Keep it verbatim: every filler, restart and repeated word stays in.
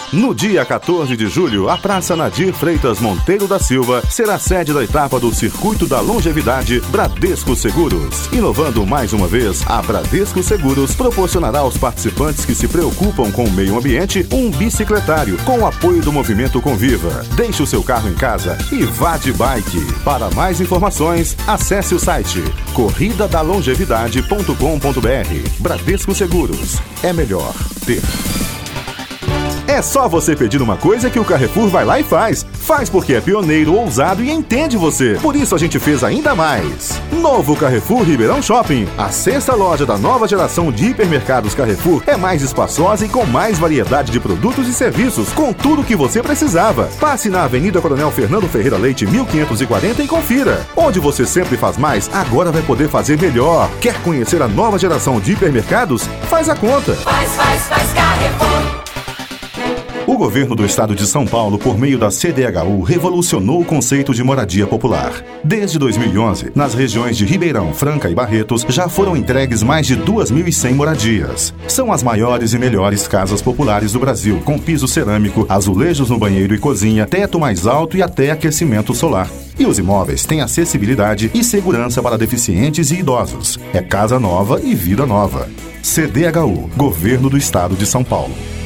No dia quatorze de julho, a Praça Nadir Freitas Monteiro da Silva será sede da etapa do Circuito da Longevidade Bradesco Seguros. Inovando mais uma vez, a Bradesco Seguros proporcionará aos participantes que se preocupam com o meio ambiente um bicicletário com o apoio do Movimento Conviva. Deixe o seu carro em casa e vá de bike. Para mais informações, acesse o site corrida da longevidade ponto com ponto br. Bradesco Seguros. É melhor ter. É só você pedir uma coisa que o Carrefour vai lá e faz. Faz porque é pioneiro, ousado e entende você. Por isso a gente fez ainda mais. Novo Carrefour Ribeirão Shopping. A sexta loja da nova geração de hipermercados Carrefour é mais espaçosa e com mais variedade de produtos e serviços, com tudo o que você precisava. Passe na Avenida Coronel Fernando Ferreira Leite, mil quinhentos e quarenta e confira. Onde você sempre faz mais, agora vai poder fazer melhor. Quer conhecer a nova geração de hipermercados? Faz a conta. Faz, faz, faz Carrefour. O governo do estado de São Paulo, por meio da C D H U, revolucionou o conceito de moradia popular. Desde dois mil e onze, nas regiões de Ribeirão, Franca e Barretos, já foram entregues mais de duas mil e cem moradias. São as maiores e melhores casas populares do Brasil, com piso cerâmico, azulejos no banheiro e cozinha, teto mais alto e até aquecimento solar. E os imóveis têm acessibilidade e segurança para deficientes e idosos. É casa nova e vida nova. C D H U, Governo do Estado de São Paulo.